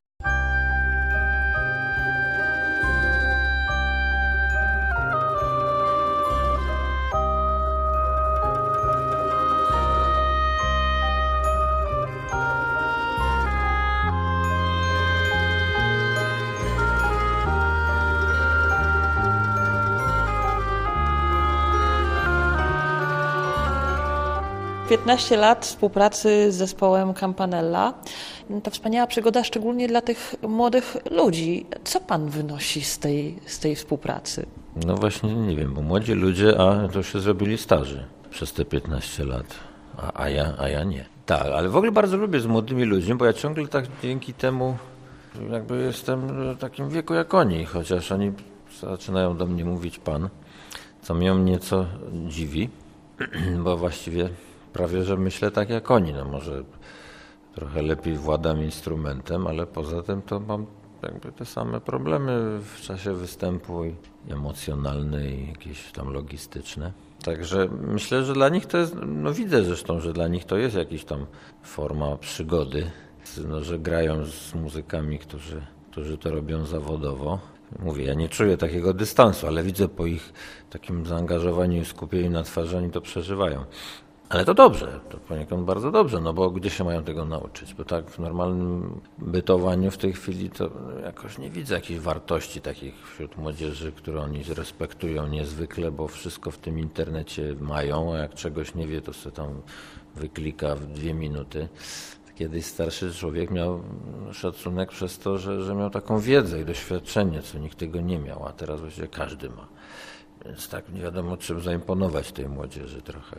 - 15 lat współpracy z zespołem Campanella. To wspaniała przygoda, szczególnie dla tych młodych ludzi. Co pan wynosi z tej współpracy? No właśnie nie wiem, bo młodzi ludzie, to się zrobili starzy przez te 15 lat, a ja nie. Tak, ale w ogóle bardzo lubię z młodymi ludźmi, bo ja ciągle tak dzięki temu jakby jestem w takim wieku jak oni, chociaż oni zaczynają do mnie mówić pan, co mnie nieco dziwi, bo właściwie prawie, że myślę tak jak oni. No może trochę lepiej władam instrumentem, ale poza tym to mam jakby te same problemy w czasie występu i emocjonalne i jakieś tam logistyczne. Także myślę, że dla nich to jest, widzę zresztą, że dla nich to jest jakaś tam forma przygody, że grają z muzykami, którzy to robią zawodowo. Mówię, ja nie czuję takiego dystansu, ale widzę po ich takim zaangażowaniu i skupieniu na twarzy, oni to przeżywają. Ale to dobrze, to poniekąd bardzo dobrze, bo gdzie się mają tego nauczyć? Bo tak w normalnym bytowaniu w tej chwili to jakoś nie widzę jakichś wartości takich wśród młodzieży, które oni respektują niezwykle, bo wszystko w tym internecie mają, a jak czegoś nie wie, to sobie tam wyklika w 2 minuty. Kiedyś starszy człowiek miał szacunek przez to, że miał taką wiedzę i doświadczenie, co nikt tego nie miał, a teraz właściwie każdy ma. Więc tak nie wiadomo, czym zaimponować tej młodzieży trochę.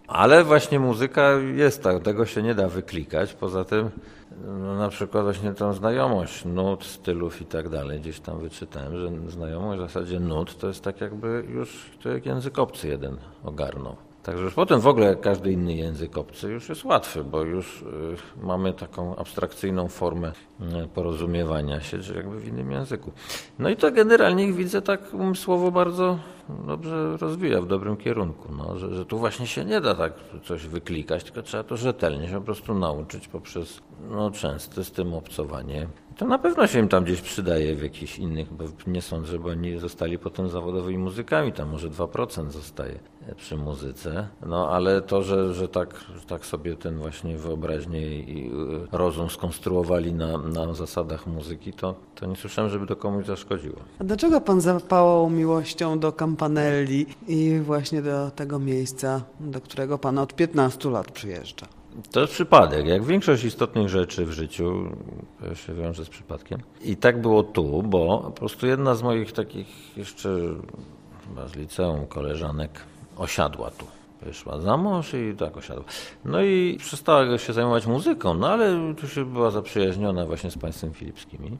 Ale właśnie muzyka jest, tego się nie da wyklikać. Poza tym na przykład właśnie tą znajomość nut, stylów i tak dalej. Gdzieś tam wyczytałem, że znajomość w zasadzie nut to jest tak jakby już to jak język obcy jeden ogarnął. Także już potem w ogóle każdy inny język obcy już jest łatwy, bo już mamy taką abstrakcyjną formę porozumiewania się, że jakby w innym języku. No i to generalnie ich widzę tak umysłowo bardzo dobrze rozwija w dobrym kierunku, no, że tu właśnie się nie da tak coś wyklikać, tylko trzeba to rzetelnie się po prostu nauczyć poprzez częste z tym obcowanie. To na pewno się im tam gdzieś przydaje w jakichś innych, bo nie sądzę, żeby oni zostali potem zawodowymi muzykami, tam może 2% zostaje przy muzyce, ale to, że tak sobie ten właśnie wyobraźnię i rozum skonstruowali na zasadach muzyki, to nie słyszałem, żeby to komuś zaszkodziło. A dlaczego pan zapałał miłością do Campanelli i właśnie do tego miejsca, do którego pan od 15 lat przyjeżdża? To jest przypadek. Jak większość istotnych rzeczy w życiu się wiąże z przypadkiem. I tak było tu, bo po prostu jedna z moich takich jeszcze chyba z liceum koleżanek osiadła tu. Wyszła za mąż i tak osiadła. No i przestała się zajmować muzyką, ale tu się była zaprzyjaźniona właśnie z państwem filipskimi.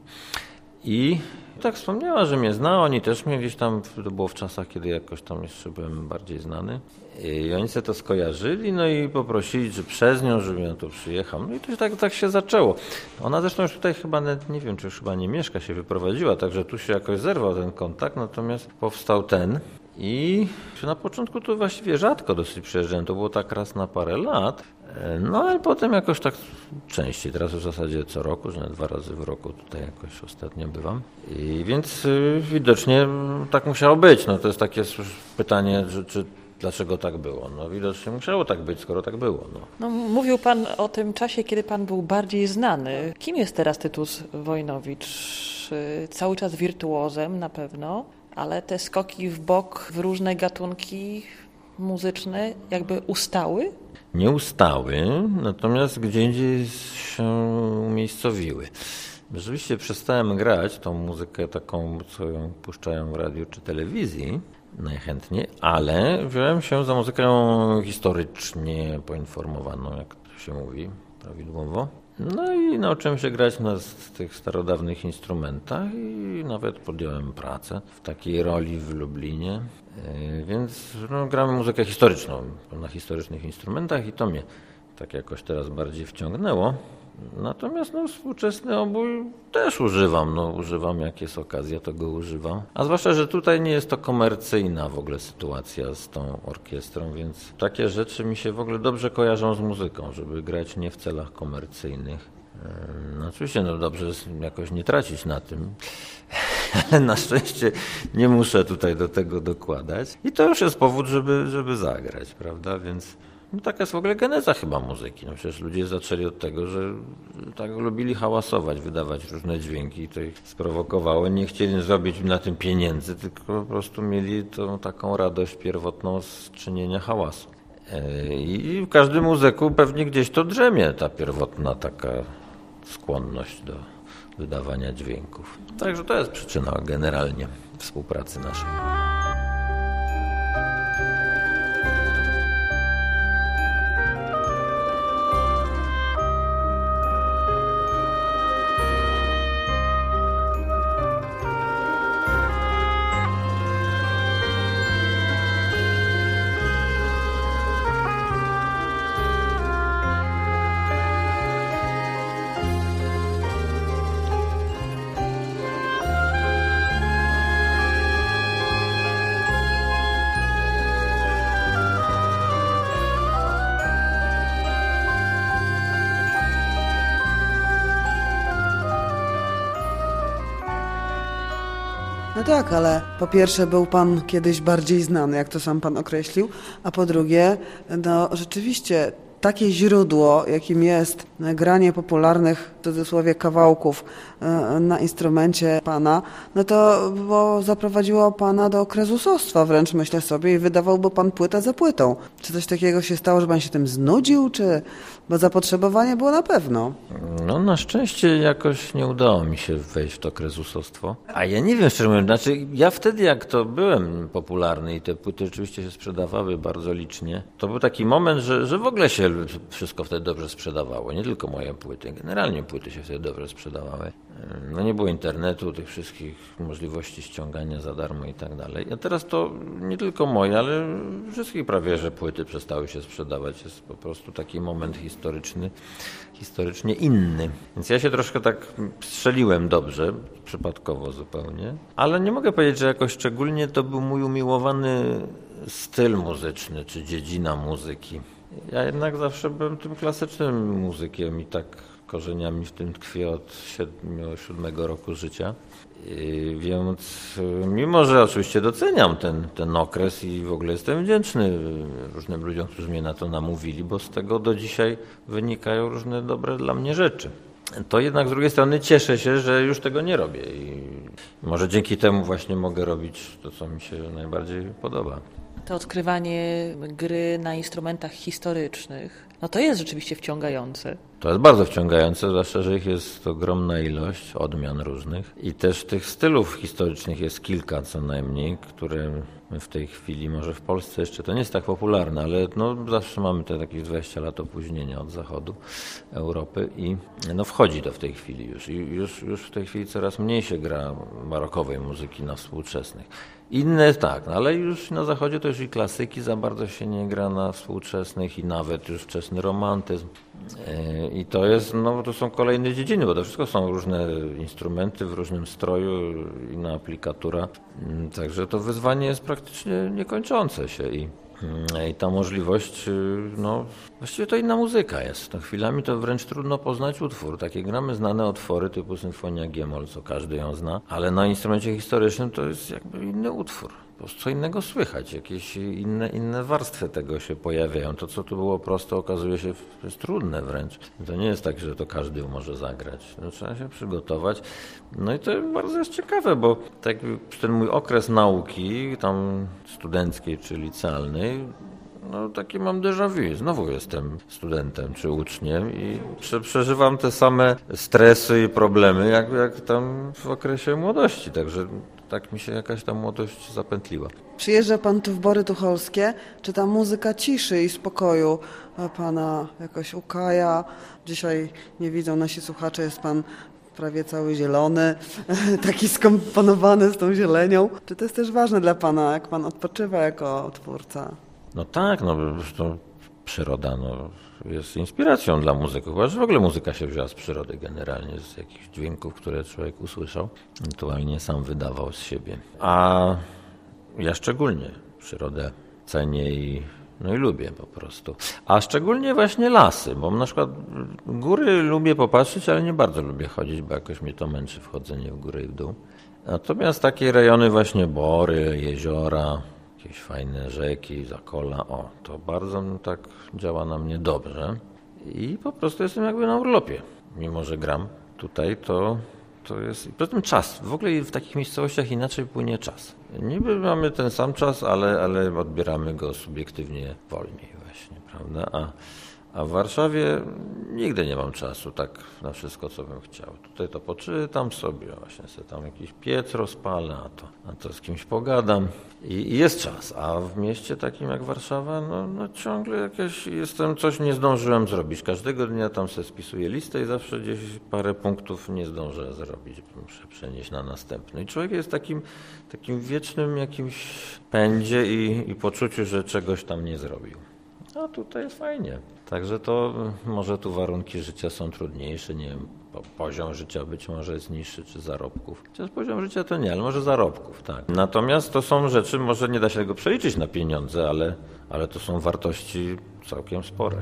I tak wspomniała, że mnie zna, oni też mnie gdzieś tam, to było w czasach, kiedy jakoś tam jeszcze byłem bardziej znany. I oni sobie to skojarzyli, no i poprosili, że przez nią, żebym ja tu przyjechał. No i to tak się zaczęło. Ona zresztą już tutaj chyba, nie wiem, czy już chyba nie mieszka, się wyprowadziła, także tu się jakoś zerwał ten kontakt, natomiast powstał ten. I na początku to właściwie rzadko dosyć przyjeżdżałem, to było tak raz na parę lat, no ale potem jakoś tak częściej, teraz już w zasadzie co roku, że 2 razy w roku tutaj jakoś ostatnio bywam. I więc widocznie tak musiało być, to jest takie pytanie, czy dlaczego tak było? Widocznie musiało tak być, skoro tak było. Mówił pan o tym czasie, kiedy pan był bardziej znany. Kim jest teraz Tytus Wojnowicz? Cały czas wirtuozem na pewno, ale te skoki w bok w różne gatunki muzyczne jakby ustały? Nie ustały, natomiast gdzie indziej się umiejscowiły. Rzeczywiście przestałem grać tą muzykę taką, co ją puszczają w radiu czy telewizji, najchętniej, ale wziąłem się za muzykę historycznie poinformowaną, jak to się mówi prawidłowo. No i nauczyłem się grać na tych starodawnych instrumentach i nawet podjąłem pracę w takiej roli w Lublinie. Więc gramy muzykę historyczną na historycznych instrumentach i to mnie tak jakoś teraz bardziej wciągnęło. Natomiast współczesny obój też używam, jak jest okazja, to go używam. A zwłaszcza, że tutaj nie jest to komercyjna w ogóle sytuacja z tą orkiestrą, więc takie rzeczy mi się w ogóle dobrze kojarzą z muzyką, żeby grać nie w celach komercyjnych. Oczywiście dobrze jest jakoś nie tracić na tym, ale na szczęście nie muszę tutaj do tego dokładać. I to już jest powód, żeby zagrać, prawda, więc... taka jest w ogóle geneza chyba muzyki. Przecież ludzie zaczęli od tego, że tak lubili hałasować, wydawać różne dźwięki i to ich sprowokowało. Nie chcieli zrobić na tym pieniędzy, tylko po prostu mieli tą taką radość pierwotną z czynienia hałasu. I w każdym muzyku pewnie gdzieś to drzemie, ta pierwotna taka skłonność do wydawania dźwięków. Także to jest przyczyna generalnie współpracy naszej. No tak, ale po pierwsze był pan kiedyś bardziej znany, jak to sam pan określił, a po drugie, rzeczywiście takie źródło, jakim jest granie popularnych, w cudzysłowie, kawałków na instrumencie pana, no to zaprowadziło pana do krezusostwa wręcz, myślę sobie, i wydawałby pan płytę za płytą. Czy coś takiego się stało, że pan się tym znudził, czy... Bo zapotrzebowanie było na pewno. No na szczęście jakoś nie udało mi się wejść w to krezusostwo. A ja nie wiem, szczerze mówiąc, znaczy ja wtedy jak to byłem popularny i te płyty rzeczywiście się sprzedawały bardzo licznie, to był taki moment, że w ogóle się wszystko wtedy dobrze sprzedawało. Nie tylko moje płyty, generalnie płyty się wtedy dobrze sprzedawały. No nie było internetu, tych wszystkich możliwości ściągania za darmo i tak dalej. A teraz to nie tylko moje, ale wszystkich prawie, że płyty przestały się sprzedawać. Jest po prostu taki moment historycznie inny. Więc ja się troszkę tak strzeliłem dobrze, przypadkowo zupełnie. Ale nie mogę powiedzieć, że jakoś szczególnie to był mój umiłowany styl muzyczny, czy dziedzina muzyki. Ja jednak zawsze byłem tym klasycznym muzykiem i tak korzeniami w tym tkwię od 7 roku życia. Więc mimo, że oczywiście doceniam ten okres i w ogóle jestem wdzięczny różnym ludziom, którzy mnie na to namówili, bo z tego do dzisiaj wynikają różne dobre dla mnie rzeczy. To jednak z drugiej strony cieszę się, że już tego nie robię i może dzięki temu właśnie mogę robić to, co mi się najbardziej podoba. To odkrywanie gry na instrumentach historycznych, no to jest rzeczywiście wciągające. To jest bardzo wciągające, zwłaszcza, że ich jest ogromna ilość, odmian różnych. I też tych stylów historycznych jest kilka co najmniej, które w tej chwili, może w Polsce jeszcze to nie jest tak popularne, ale no zawsze mamy te jakieś 20 lat opóźnienia od zachodu Europy i no wchodzi to w tej chwili już. I już w tej chwili coraz mniej się gra barokowej muzyki na współczesnych. Inne tak, no ale już na zachodzie to już i klasyki za bardzo się nie gra na współczesnych i nawet już wczesny romantyzm. I to jest, no to są kolejne dziedziny, bo to wszystko są różne instrumenty w różnym stroju, inna aplikatura. Także to wyzwanie jest praktycznie niekończące się i ta możliwość, no właściwie to inna muzyka jest. No, chwilami to wręcz trudno poznać utwór. Takie gramy znane utwory typu Symfonia G-moll, co każdy ją zna, ale na instrumencie historycznym to jest jakby inny utwór. Po prostu co innego słychać, jakieś inne warstwy tego się pojawiają. To, co tu było proste, okazuje się jest trudne wręcz. To nie jest tak, że to każdy może zagrać. No, trzeba się przygotować. No i to bardzo jest ciekawe, bo tak ten mój okres nauki, tam studenckiej czy licealnej, no taki mam déjà vu. Znowu jestem studentem czy uczniem i przeżywam te same stresy i problemy, jak tam w okresie młodości. Także tak mi się jakaś ta młodość zapętliła. Przyjeżdża pan tu w Bory Tucholskie, czy ta muzyka ciszy i spokoju pana jakoś ukaja? Dzisiaj nie widzą nasi słuchacze, jest pan prawie cały zielony, taki skomponowany z tą zielenią. Czy to jest też ważne dla pana, jak pan odpoczywa jako twórca? No tak, no to przyroda jest inspiracją dla muzyków. Chyba, że w ogóle muzyka się wzięła z przyrody generalnie, z jakichś dźwięków, które człowiek usłyszał, ewentualnie sam wydawał z siebie. A ja szczególnie przyrodę cenię i lubię po prostu. A szczególnie właśnie lasy, bo na przykład góry lubię popatrzeć, ale nie bardzo lubię chodzić, bo jakoś mnie to męczy wchodzenie w górę i w dół. Natomiast takie rejony właśnie Bory, jeziora, jakieś fajne rzeki, zakola, to bardzo tak działa na mnie dobrze i po prostu jestem jakby na urlopie. Mimo że gram tutaj, to jest... Poza tym czas. W ogóle w takich miejscowościach inaczej płynie czas. Niby mamy ten sam czas, ale odbieramy go subiektywnie wolniej właśnie, prawda? A w Warszawie nigdy nie mam czasu tak na wszystko, co bym chciał. Tutaj to poczytam sobie, właśnie sobie tam jakiś piec rozpalę, a to z kimś pogadam i jest czas. A w mieście takim jak Warszawa, no ciągle coś nie zdążyłem zrobić. Każdego dnia tam sobie spisuję listę i zawsze gdzieś parę punktów nie zdążę zrobić. Muszę przenieść na następny. I człowiek jest takim wiecznym jakimś pędzie i poczuciu, że czegoś tam nie zrobił. A tutaj jest fajnie. Także to może tu warunki życia są trudniejsze, nie wiem, poziom życia być może jest niższy, czy zarobków. Chociaż poziom życia to nie, ale może zarobków, tak. Natomiast to są rzeczy, może nie da się tego przeliczyć na pieniądze, ale to są wartości całkiem spore.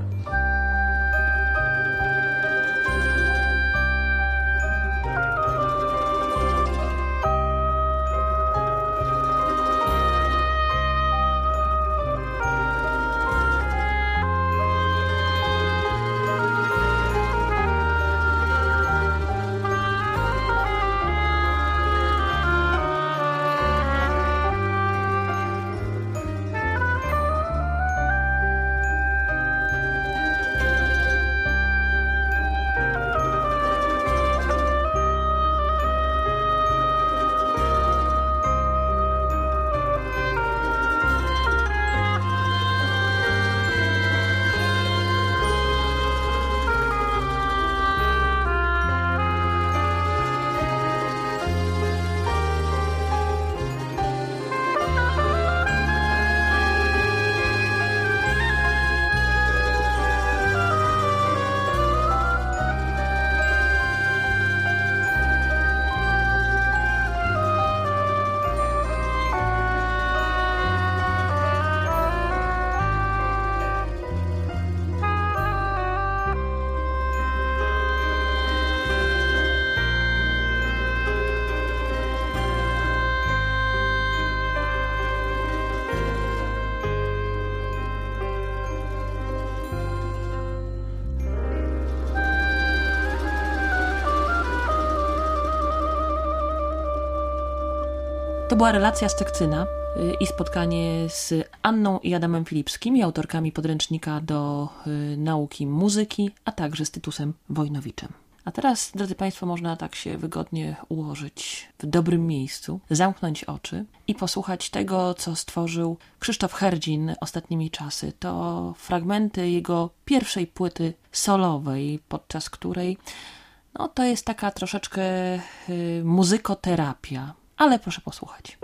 To była relacja z Tekcyna i spotkanie z Anną i Adamem Filipskimi, autorkami podręcznika do nauki muzyki, a także z Tytusem Wojnowiczem. A teraz, drodzy Państwo, można tak się wygodnie ułożyć w dobrym miejscu, zamknąć oczy i posłuchać tego, co stworzył Krzysztof Herdzin ostatnimi czasy. To fragmenty jego pierwszej płyty solowej, podczas której to jest taka troszeczkę muzykoterapia, ale proszę posłuchać.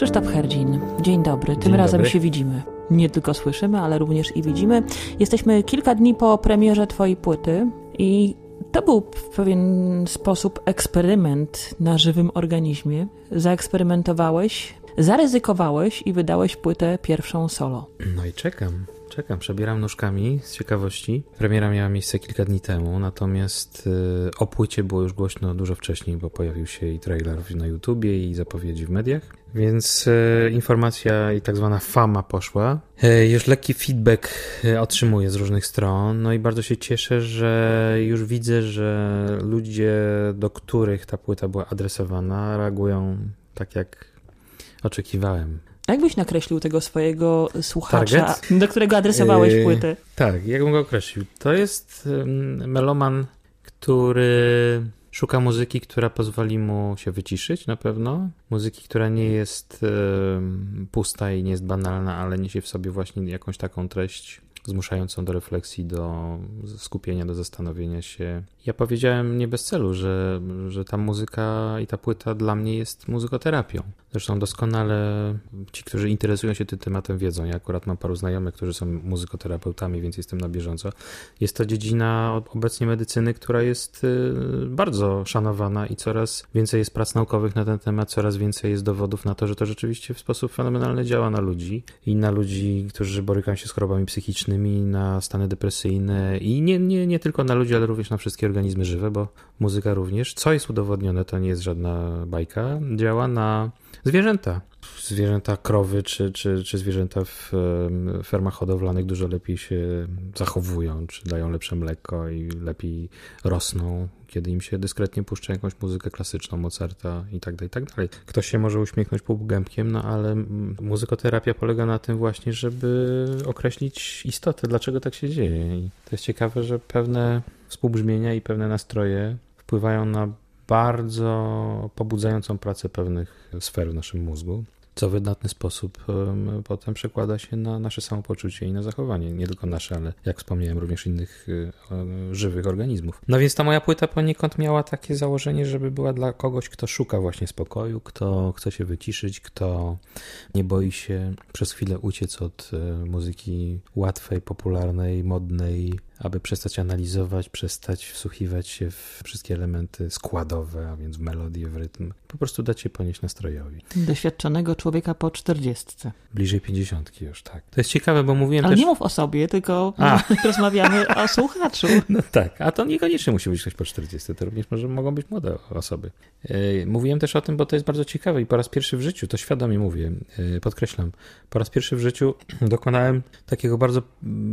Krzysztof Herdzin, dzień dobry. Tym Dzień razem dobry. się widzimy. Nie tylko słyszymy, ale również i widzimy. Jesteśmy kilka dni po premierze twojej płyty i to był w pewien sposób eksperyment na żywym organizmie. Zaeksperymentowałeś, zaryzykowałeś i wydałeś płytę pierwszą solo. No i czekam, przebieram nóżkami z ciekawości. Premiera miała miejsce kilka dni temu, natomiast o płycie było już głośno dużo wcześniej, bo pojawił się i trailer na YouTubie i zapowiedzi w mediach, więc informacja i tak zwana fama poszła. Już lekki feedback otrzymuję z różnych stron, no i bardzo się cieszę, że już widzę, że ludzie, do których ta płyta była adresowana, reagują tak jak oczekiwałem. Jak byś nakreślił tego swojego słuchacza, Target? do którego adresowałeś płytę? Tak, jak bym go określił? To jest meloman, który szuka muzyki, która pozwoli mu się wyciszyć na pewno. Muzyki, która nie jest pusta i nie jest banalna, ale niesie w sobie właśnie jakąś taką treść zmuszającą do refleksji, do skupienia, do zastanowienia się. Ja powiedziałem nie bez celu, że ta muzyka i ta płyta dla mnie jest muzykoterapią. Zresztą doskonale ci, którzy interesują się tym tematem, wiedzą. Ja akurat mam paru znajomych, którzy są muzykoterapeutami, więc jestem na bieżąco. Jest to dziedzina obecnie medycyny, która jest bardzo szanowana i coraz więcej jest prac naukowych na ten temat, coraz więcej jest dowodów na to, że to rzeczywiście w sposób fenomenalny działa na ludzi i na ludzi, którzy borykają się z chorobami psychicznymi, na stany depresyjne i nie tylko na ludzi, ale również na wszystkie organizmy żywe, bo muzyka również, co jest udowodnione, to nie jest żadna bajka, działa na zwierzęta. Zwierzęta krowy czy zwierzęta w fermach hodowlanych dużo lepiej się zachowują, czy dają lepsze mleko i lepiej rosną, kiedy im się dyskretnie puszcza jakąś muzykę klasyczną, Mozarta i tak dalej. Ktoś się może uśmiechnąć półgębkiem, no ale muzykoterapia polega na tym właśnie, żeby określić istotę, dlaczego tak się dzieje. I to jest ciekawe, że pewne współbrzmienia i pewne nastroje wpływają na bardzo pobudzającą pracę pewnych sfer w naszym mózgu, co w wydatny sposób potem przekłada się na nasze samopoczucie i na zachowanie. Nie tylko nasze, ale jak wspomniałem, również innych żywych organizmów. No więc ta moja płyta poniekąd miała takie założenie, żeby była dla kogoś, kto szuka właśnie spokoju, kto chce się wyciszyć, kto nie boi się przez chwilę uciec od muzyki łatwej, popularnej, modnej, aby przestać analizować, przestać wsłuchiwać się w wszystkie elementy składowe, a więc w melodię, w rytm. Po prostu dać się ponieść nastrojowi. Doświadczonego człowieka po 40. Bliżej 50 już, tak. To jest ciekawe, bo mówiłem Ale też... nie mów o sobie, tylko rozmawiamy o słuchaczu. No tak, a to niekoniecznie musi być ktoś po 40, to również mogą być młode osoby. Mówiłem też o tym, bo to jest bardzo ciekawe i po raz pierwszy w życiu, to świadomie mówię, podkreślam, po raz pierwszy w życiu dokonałem takiego bardzo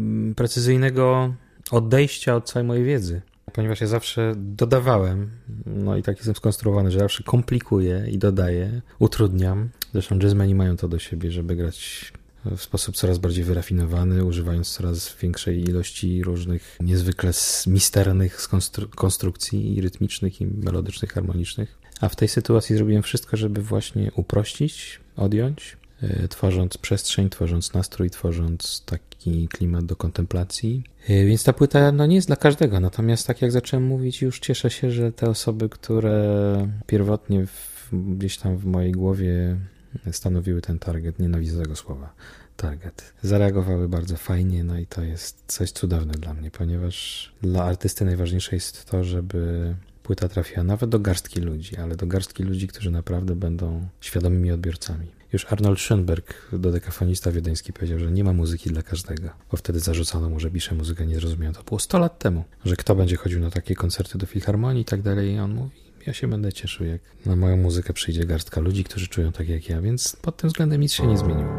precyzyjnego odejścia od całej mojej wiedzy. Ponieważ ja zawsze dodawałem, no i tak jestem skonstruowany, że zawsze komplikuję i dodaję, utrudniam. Zresztą jazzmeni mają to do siebie, żeby grać w sposób coraz bardziej wyrafinowany, używając coraz większej ilości różnych niezwykle misternych konstrukcji i rytmicznych, i melodycznych, harmonicznych. A w tej sytuacji zrobiłem wszystko, żeby właśnie uprościć, odjąć, tworząc przestrzeń, tworząc nastrój, tworząc taki klimat do kontemplacji. Więc ta płyta nie jest dla każdego, natomiast tak jak zacząłem mówić, już cieszę się, że te osoby, które pierwotnie gdzieś tam w mojej głowie stanowiły ten target, nienawidzę tego słowa, target, zareagowały bardzo fajnie, no i to jest coś cudowne dla mnie, ponieważ dla artysty najważniejsze jest to, żeby płyta trafiła nawet do garstki ludzi, ale do garstki ludzi, którzy naprawdę będą świadomymi odbiorcami. Już Arnold Schönberg, dodekafonista wiedeński, powiedział, że nie ma muzyki dla każdego, bo wtedy zarzucano mu, że pisze muzykę niezrozumiałą. To było 100 lat temu, że kto będzie chodził na takie koncerty do filharmonii i tak dalej. I on mówi, ja się będę cieszył, jak na moją muzykę przyjdzie garstka ludzi, którzy czują tak jak ja, więc pod tym względem nic się nie zmieniło.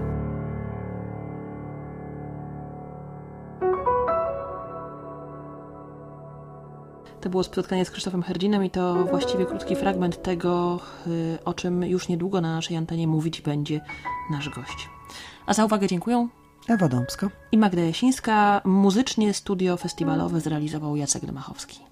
To było spotkanie z Krzysztofem Herdzinem i to właściwie krótki fragment tego, o czym już niedługo na naszej antenie mówić będzie nasz gość. A za uwagę dziękuję Ewa Dąbska i Magda Jasińska. Muzycznie studio festiwalowe zrealizował Jacek Dmachowski.